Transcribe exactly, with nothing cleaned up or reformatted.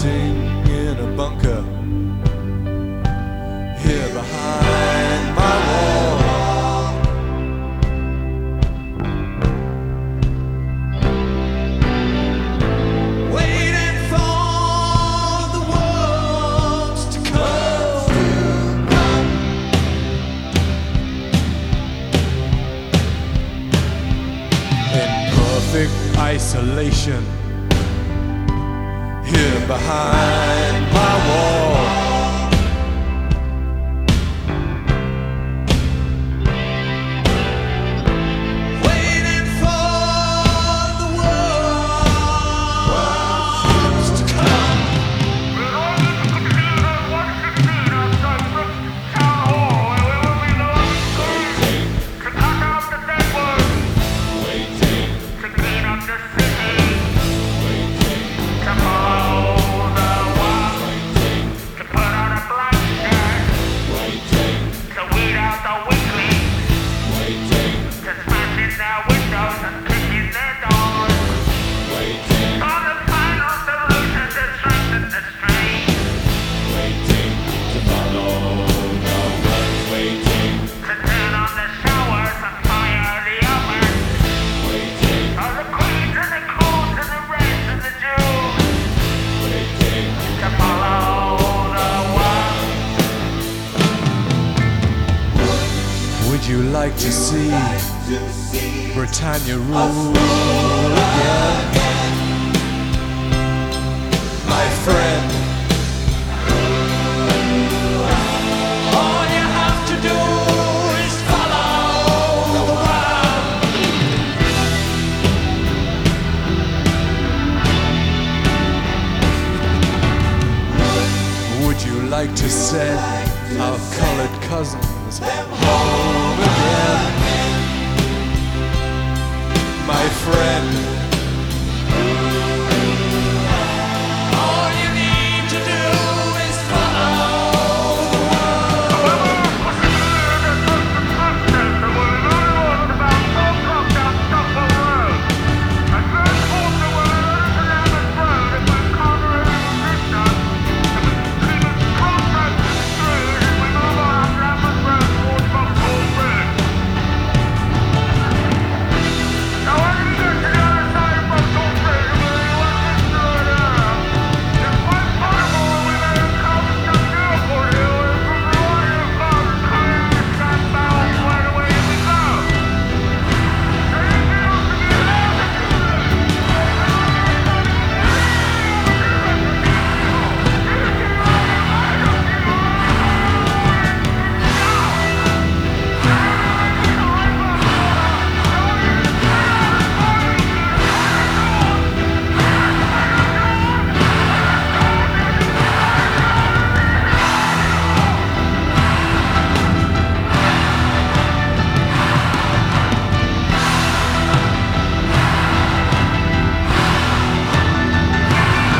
waiting in a bunker here behind my wall. Waiting for the world to come. In perfect isolation here behind my wall. Waiting for the world to come. Would you like to see Britannia rule again? My friend, all you have to do is follow the one. Would you like to send our colored cousins home again? My friend,